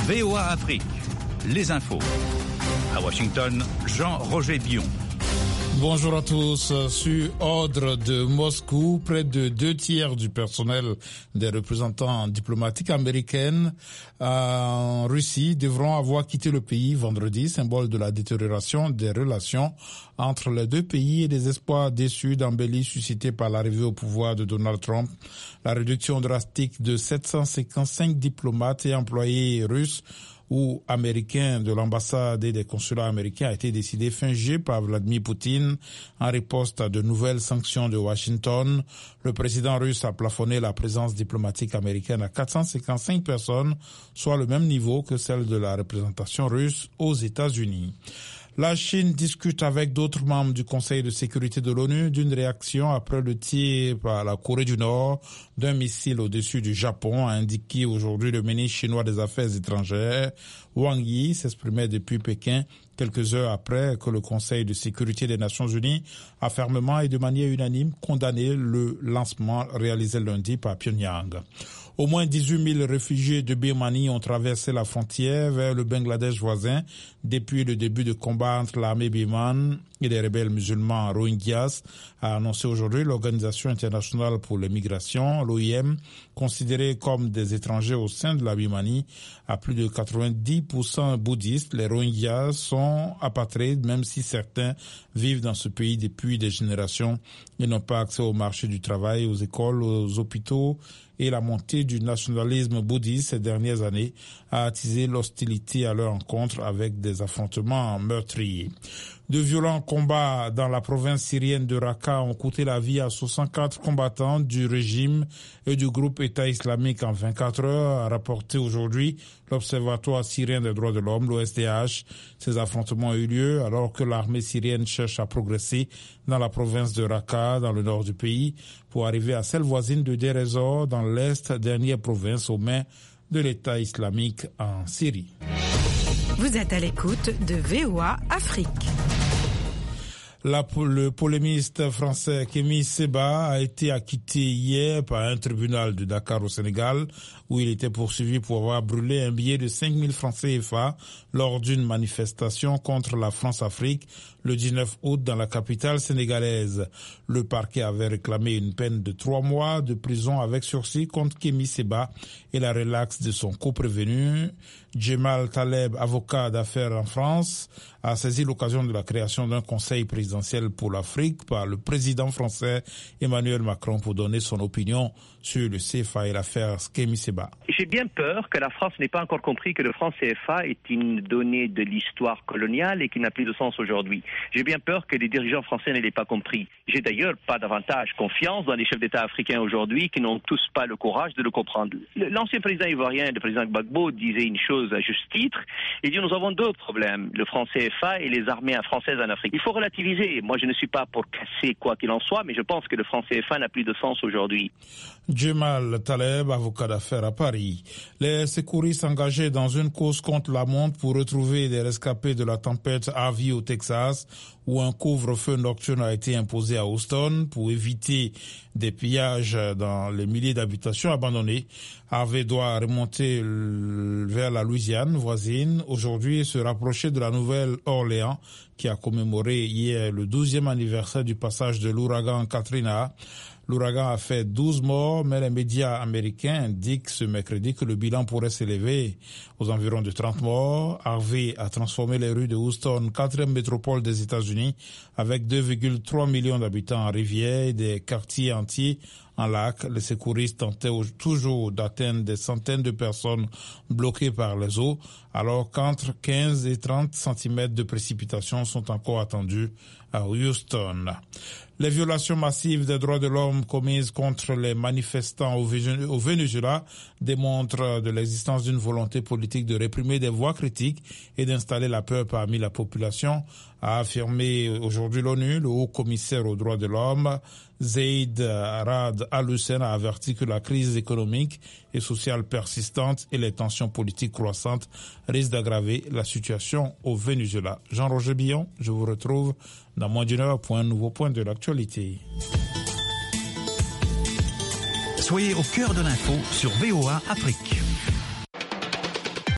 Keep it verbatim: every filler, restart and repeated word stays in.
V O A Afrique, les infos. À Washington, Jean-Roger Billon. Bonjour à tous. Sur ordre de Moscou, près de deux tiers du personnel des représentants diplomatiques américains en Russie devront avoir quitté le pays vendredi, symbole de la détérioration des relations entre les deux pays et des espoirs déçus d'embellie suscités par l'arrivée au pouvoir de Donald Trump. La réduction drastique de sept cent cinquante-cinq diplomates et employés russes ou américains de l'ambassade et des consulats américains a été décidé fin juillet par Vladimir Poutine en riposte à de nouvelles sanctions de Washington. Le président russe a plafonné la présence diplomatique américaine à quatre cent cinquante-cinq personnes, soit le même niveau que celle de la représentation russe aux États-Unis. La Chine discute avec d'autres membres du Conseil de sécurité de l'ONU d'une réaction après le tir par la Corée du Nord d'un missile au-dessus du Japon, a indiqué aujourd'hui le ministre chinois des Affaires étrangères. Wang Yi s'exprimait depuis Pékin quelques heures après que le Conseil de sécurité des Nations Unies a fermement et de manière unanime condamné le lancement réalisé lundi par Pyongyang. Au moins dix-huit mille réfugiés de Birmanie ont traversé la frontière vers le Bangladesh voisin depuis le début de combat entre l'armée birmane et les rebelles musulmans Rohingyas, a annoncé aujourd'hui l'Organisation internationale pour les migrations, l'O I M, considérés comme des étrangers au sein de la Birmanie. À plus de quatre-vingt-dix pour cent bouddhistes, les Rohingyas sont apatrides, même si certains vivent dans ce pays depuis des générations et n'ont pas accès au marché du travail, aux écoles, aux hôpitaux. Et la montée du nationalisme bouddhiste ces dernières années a attisé l'hostilité à leur encontre avec des affrontements meurtriers. De violents combats dans la province syrienne de Raqqa ont coûté la vie à soixante-quatre combattants du régime et du groupe État islamique en vingt-quatre heures, a rapporté aujourd'hui l'Observatoire syrien des droits de l'homme, l'O S D H. Ces affrontements ont eu lieu alors que l'armée syrienne cherche à progresser dans la province de Raqqa, dans le nord du pays, pour arriver à celle voisine de Deir ez-Zor, dans l'est, dernière province aux mains de l'État islamique en Syrie. Vous êtes à l'écoute de V O A Afrique. La, le polémiste français Kémy Séba a été acquitté hier par un tribunal de Dakar au Sénégal, où il était poursuivi pour avoir brûlé un billet de cinq mille francs C F A lors d'une manifestation contre la France-Afrique le dix-neuf août dans la capitale sénégalaise. Le parquet avait réclamé une peine de trois mois de prison avec sursis contre Kémy Séba et la relaxe de son coprévenu. Djemal Taleb, avocat d'affaires en France, a saisi l'occasion de la création d'un conseil présidentiel pour l'Afrique par le président français Emmanuel Macron pour donner son opinion sur le C F A et l'affaire Kémy Séba. J'ai bien peur que la France n'ait pas encore compris que le franc C F A est une donnée de l'histoire coloniale et qui n'a plus de sens aujourd'hui. J'ai bien peur que les dirigeants français ne l'aient pas compris. J'ai d'ailleurs pas davantage confiance dans les chefs d'État africains aujourd'hui qui n'ont tous pas le courage de le comprendre. L'ancien président ivoirien, le président Gbagbo, disait une chose à juste titre. Il dit nous avons deux problèmes, le franc C F A et les armées françaises en Afrique. Il faut relativiser. Moi, je ne suis pas pour casser quoi qu'il en soit, mais je pense que le franc C F A n'a plus de sens aujourd'hui. Djemal Taleb, avocat d'affaires à Paris. Les secouristes engagés dans une course contre la montre pour retrouver des rescapés de la tempête Harvey au Texas, où un couvre-feu nocturne a été imposé à Houston pour éviter des pillages dans les milliers d'habitations abandonnées. Harvey doit remonter vers la Louisiane voisine aujourd'hui et se rapprocher de la Nouvelle-Orléans, qui a commémoré hier le douzième anniversaire du passage de l'ouragan Katrina. L'ouragan a fait douze morts, mais les médias américains indiquent ce mercredi que le bilan pourrait s'élever aux environs de trente morts. Harvey a transformé les rues de Houston, quatrième métropole des États-Unis, avec deux virgule trois millions d'habitants en rivière et des quartiers entiers en lac. Les secouristes tentaient toujours d'atteindre des centaines de personnes bloquées par les eaux, alors qu'entre quinze et trente centimètres de précipitations sont encore attendus à Houston. Les violations massives des droits de l'homme commises contre les manifestants au Venezuela démontrent de l'existence d'une volonté politique de réprimer des voix critiques et d'installer la peur parmi la population, a affirmé aujourd'hui l'ONU. Le haut commissaire aux droits de l'homme, Zeid Ra'ad Al-Hussein, a averti que la crise économique et sociale persistante et les tensions politiques croissantes risquent d'aggraver la situation au Venezuela. Jean-Roger Billon, je vous retrouve dans moins d'une heure pour un nouveau point de l'actualité. Soyez au cœur de l'info sur V O A Afrique.